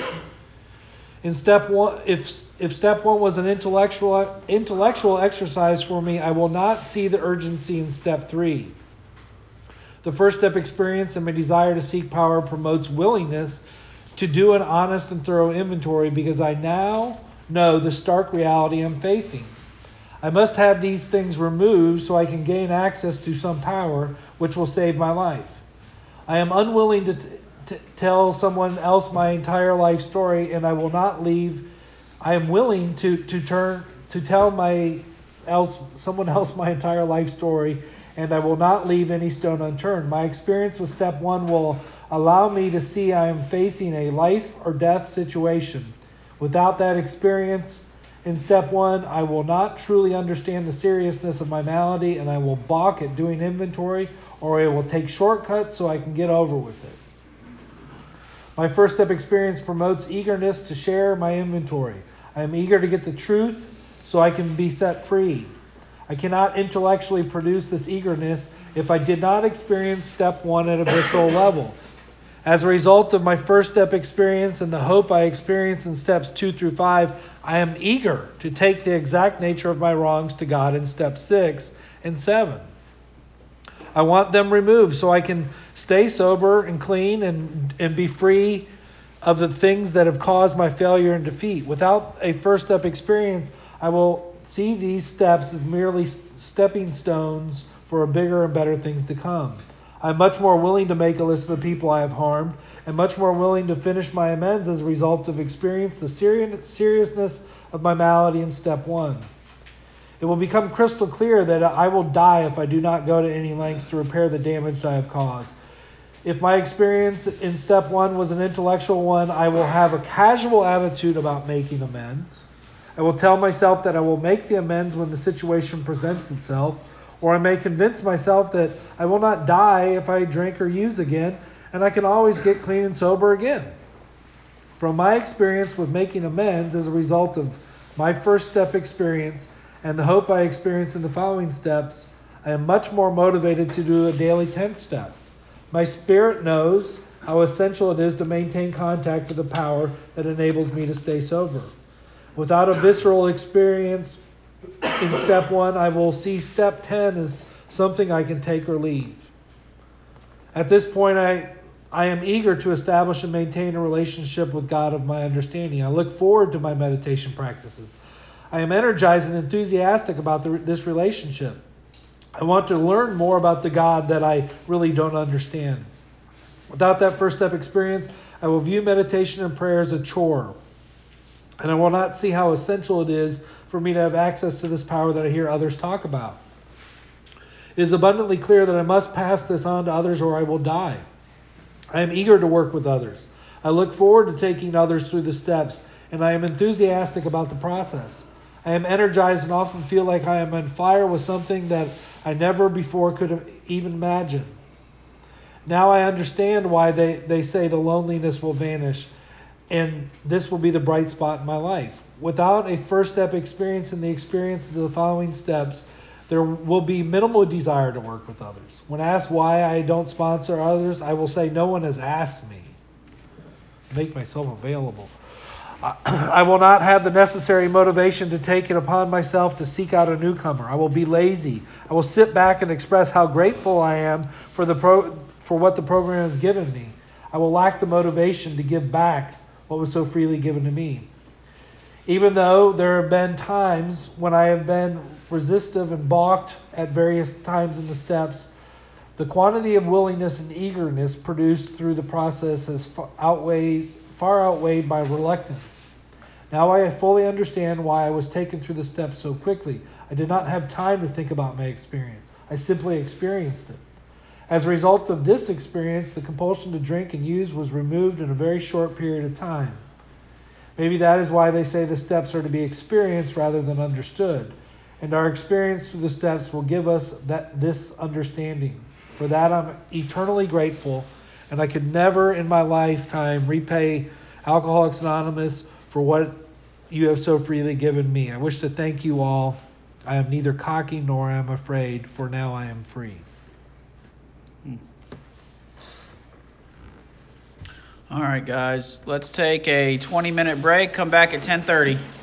In step 1, if step 1 was an intellectual exercise for me, I will not see the urgency in step 3. The first step experience and my desire to seek power promotes willingness to do an honest and thorough inventory because I now know the stark reality I'm facing. I must have these things removed so I can gain access to some power which will save my life. I am unwilling to tell someone else my entire life story, and I will not leave. I am willing to tell someone else my entire life story, and I will not leave any stone unturned. My experience with step 1 will allow me to see I am facing a life or death situation. Without that experience in step 1, I will not truly understand the seriousness of my malady, and I will balk at doing inventory, or I will take shortcuts so I can get over with it. My first step experience promotes eagerness to share my inventory. I am eager to get the truth so I can be set free. I cannot intellectually produce this eagerness if I did not experience step 1 at a visceral level. As a result of my first step experience and the hope I experience in steps 2 through 5, I am eager to take the exact nature of my wrongs to God in step 6 and 7. I want them removed so I can stay sober and clean and be free of the things that have caused my failure and defeat. Without a first step experience, I will see these steps as merely stepping stones for bigger and better things to come. I'm much more willing to make a list of the people I have harmed, and much more willing to finish my amends as a result of experience the seriousness of my malady in step 1. It will become crystal clear that I will die if I do not go to any lengths to repair the damage I have caused. If my experience in step 1 was an intellectual one, I will have a casual attitude about making amends. I will tell myself that I will make the amends when the situation presents itself, or I may convince myself that I will not die if I drink or use again, and I can always get clean and sober again. From my experience with making amends as a result of my first step experience and the hope I experience in the following steps, I am much more motivated to do a daily 10th step. My spirit knows how essential it is to maintain contact with the power that enables me to stay sober. Without a visceral experience in step 1, I will see step 10 as something I can take or leave. At this point, I am eager to establish and maintain a relationship with God of my understanding. I look forward to my meditation practices. I am energized and enthusiastic about this relationship. I want to learn more about the God that I really don't understand. Without that first step experience, I will view meditation and prayer as a chore. And I will not see how essential it is for me to have access to this power that I hear others talk about. It is abundantly clear that I must pass this on to others or I will die. I am eager to work with others. I look forward to taking others through the steps and I am enthusiastic about the process. I am energized and often feel like I am on fire with something that I never before could have even imagined. Now I understand why they say the loneliness will vanish, and this will be the bright spot in my life. Without a first step experience and the experiences of the following steps, there will be minimal desire to work with others. When asked why I don't sponsor others, I will say no one has asked me. Make myself available. I will not have the necessary motivation to take it upon myself to seek out a newcomer. I will be lazy. I will sit back and express how grateful I am for what the program has given me. I will lack the motivation to give back what was so freely given to me. Even though there have been times when I have been resistive and balked at various times in the steps, the quantity of willingness and eagerness produced through the process has far outweighed my reluctance. Now I fully understand why I was taken through the steps so quickly. I did not have time to think about my experience. I simply experienced it. As a result of this experience, the compulsion to drink and use was removed in a very short period of time. Maybe that is why they say the steps are to be experienced rather than understood. And our experience through the steps will give us this understanding. For that I'm eternally grateful, and I could never in my lifetime repay Alcoholics Anonymous for what you have so freely given me. I wish to thank you all. I am neither cocky nor am afraid, for now I am free. All right, guys. Let's take a 20-minute break. Come back at 10:30.